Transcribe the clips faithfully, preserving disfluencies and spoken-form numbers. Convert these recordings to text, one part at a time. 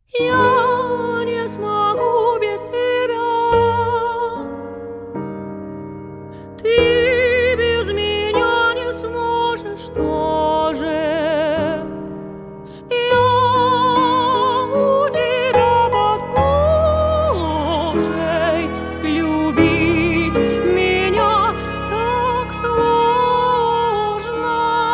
Я не смогу без тебя. Ты без меня не сможешь тоже. Я у тебя под кожей. Любить меня так сложно.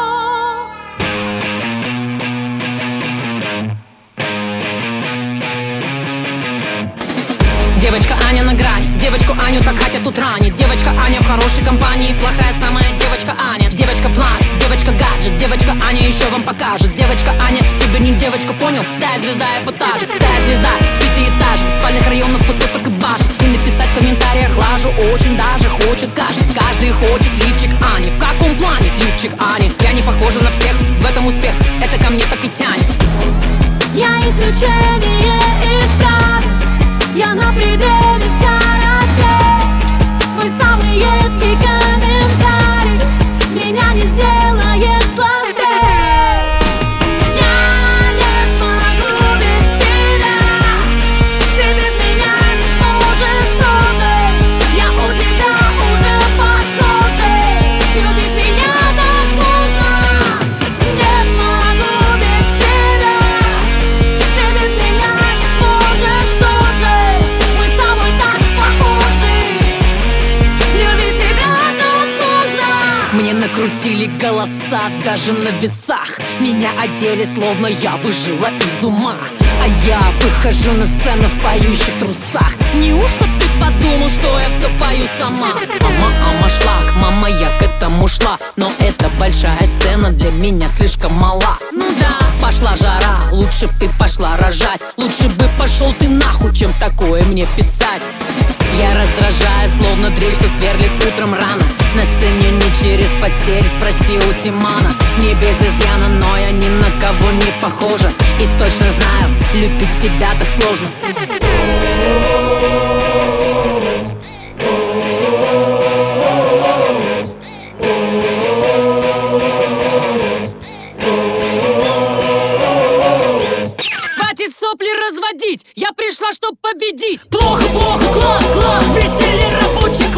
Девочка Аня на грани, девочку Аню так хотят тут ранить. Девочка Аня в хорошей компании, плохая самая девочка Аня. Девочка план, девочка гаджет, девочка Аня еще вам покажет. Девочка Аня, тебе не девочка, понял? Да, звезда эпатажа, да, звезда пятиэтажек, спальных районов, высоток и башен. И написать в комментариях лажу очень даже хочет каждый. Каждый хочет лифчик Ани. В каком плане лифчик Ани? Я не похожа на всех, в этом успех, это ко мне так и тянет. Я исключение из правил. Я на пределе скоростей. Твой самый едкий комментарий меня не сделает слабее. Я не смогу без тебя. Ты без меня не сможешь тоже. Я у тебя уже под кожей. Любить меня так сложно. Не смогу без тебя. Ты без меня не сможешь тоже. Мы с тобой так похожи. Любить тебя так сложно. Мне накрутили голоса даже на весах. Меня одели, словно я выжила из ума. А я выхожу на сцену в поющих трусах. Неужто ты подумал, что я все пою сама? Мама, ама, шлак, мама, я к этому шла. Но эта большая сцена для меня слишком мала. Ну да, пошла жара, лучше б ты пошла рожать. Лучше бы пошел ты нахуй, чем такое мне писать. Я раздражаю, словно дрель, что сверлит утром рано. На сцене не через постель, спроси у Тимана. Не без изъяна, но я ни на кого не похожа. И точно знаю, любить себя так сложно. Хватит сопли разводить, я пришла, чтоб победить. Плохо, плохо, класс, класс, веселье рабочих